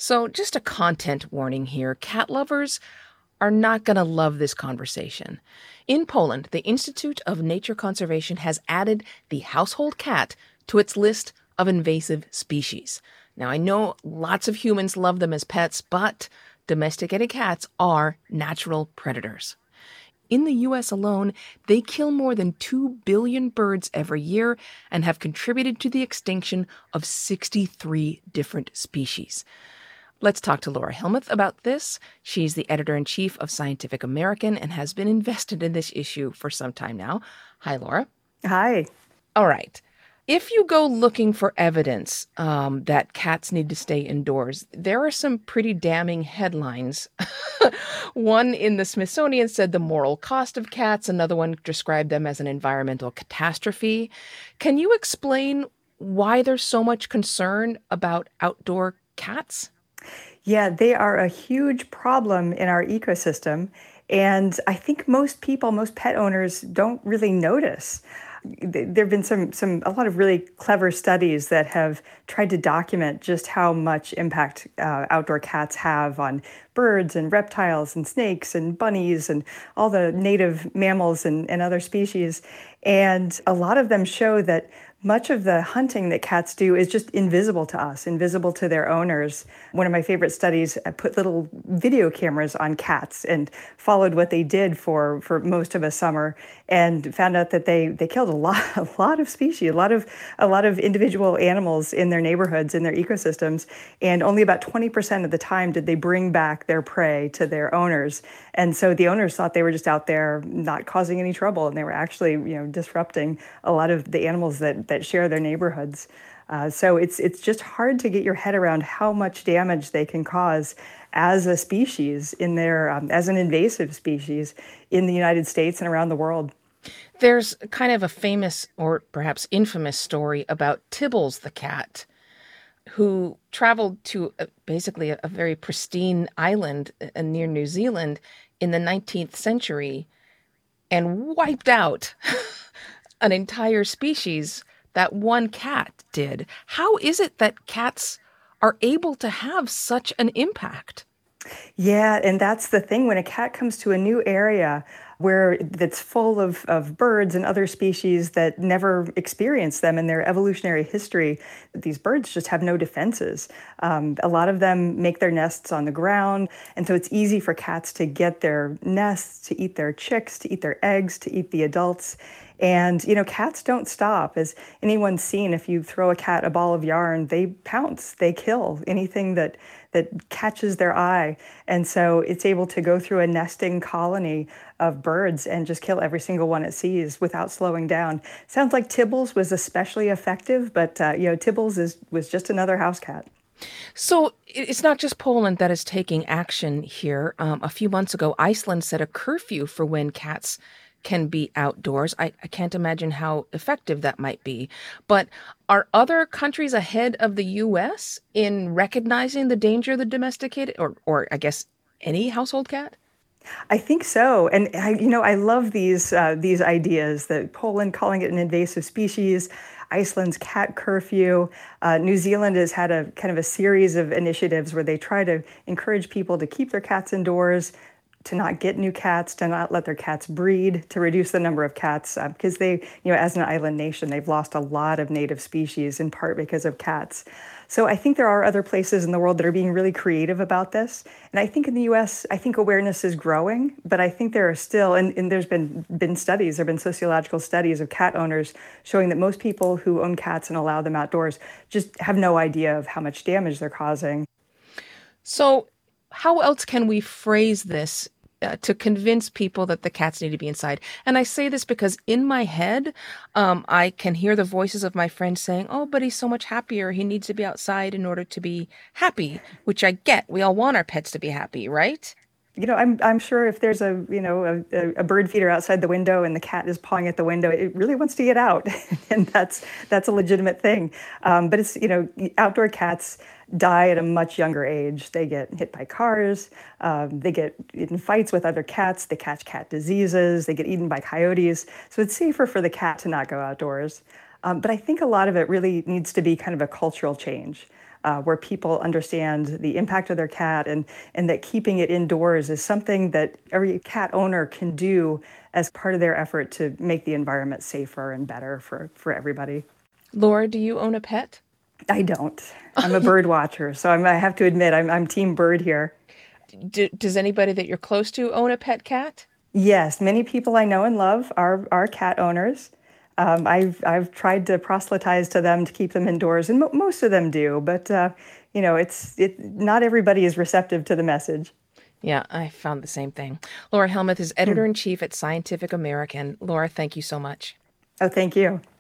So, just a content warning here. Cat lovers are not going to love this conversation. In Poland, the Institute of Nature Conservation has added the household cat to its list of invasive species. Now, I know lots of humans love them as pets, but domesticated cats are natural predators. In the US alone, they kill more than 2 billion birds every year and have contributed to the extinction of 63 different species. Let's talk to Laura Hillmuth about this. She's the editor-in-chief of Scientific American and has been invested in this issue for some time now. Hi, Laura. Hi. All right. If you go looking for evidence that cats need to stay indoors, there are some pretty damning headlines. One in the Smithsonian said the moral cost of cats. Another one described them as an environmental catastrophe. Can you explain why there's so much concern about outdoor cats? Yeah, they are a huge problem in our ecosystem. And I think most people, most pet owners don't really notice. There have been a lot of really clever studies that have tried to document just how much impact outdoor cats have on birds and reptiles and snakes and bunnies and all the native mammals and other species. And a lot of them show that much of the hunting that cats do is just invisible to us, invisible to their owners. One of my favorite studies put little video cameras on cats and followed what they did for most of a summer and found out that they killed a lot of species, a lot of individual animals in their neighborhoods, in their ecosystems, and only about 20% of the time did they bring back their prey to their owners. And so the owners thought they were just out there not causing any trouble, and they were actually, disrupting a lot of the animals that share their neighborhoods. So it's just hard to get your head around how much damage they can cause as a species as an invasive species in the United States and around the world. There's kind of a famous or perhaps infamous story about Tibbles the cat, who traveled to basically a very pristine island near New Zealand in the 19th century and wiped out an entire species. That one cat did. How is it that cats are able to have such an impact? Yeah, and that's the thing. When a cat comes to a new area where that's full of birds and other species that never experienced them in their evolutionary history, these birds just have no defenses. A lot of them make their nests on the ground, and so it's easy for cats to get their nests, to eat their chicks, to eat their eggs, to eat the adults. And, cats don't stop. As anyone's seen, if you throw a cat a ball of yarn, they pounce, they kill anything that catches their eye. And so it's able to go through a nesting colony of birds and just kill every single one it sees without slowing down. Sounds like Tibbles was especially effective, but, Tibbles was just another house cat. So it's not just Poland that is taking action here. A few months ago, Iceland set a curfew for when cats can be outdoors. I can't imagine how effective that might be. But are other countries ahead of the US in recognizing the danger of the domesticated or I guess any household cat? I think so, and I love these ideas. That Poland calling it an invasive species, Iceland's cat curfew, New Zealand has had a kind of a series of initiatives where they try to encourage people to keep their cats indoors, to not get new cats, to not let their cats breed, to reduce the number of cats, because as an island nation, they've lost a lot of native species in part because of cats. So I think there are other places in the world that are being really creative about this. And I think in the US, I think awareness is growing, but I think there are still, and there's been studies, there have been sociological studies of cat owners showing that most people who own cats and allow them outdoors just have no idea of how much damage they're causing. So how else can we phrase this to convince people that the cats need to be inside? And I say this because in my head, I can hear the voices of my friends saying, "Oh, but he's so much happier. He needs to be outside in order to be happy," which I get. We all want our pets to be happy, right? I'm sure if there's a bird feeder outside the window and the cat is pawing at the window, it really wants to get out, and that's a legitimate thing. But it's outdoor cats die at a much younger age. They get hit by cars, they get in fights with other cats, they catch cat diseases, they get eaten by coyotes. So it's safer for the cat to not go outdoors. But I think a lot of it really needs to be kind of a cultural change. where people understand the impact of their cat and that keeping it indoors is something that every cat owner can do as part of their effort to make the environment safer and better for everybody. Laura, do you own a pet? I don't. I'm a bird watcher, so I have to admit I'm team bird here. Does anybody that you're close to own a pet cat? Yes, many people I know and love are cat owners. I've tried to proselytize to them to keep them indoors, and most of them do. But it's not everybody is receptive to the message. Yeah, I found the same thing. Laura Helmuth is editor in chief at Scientific American. Laura, thank you so much. Oh, thank you.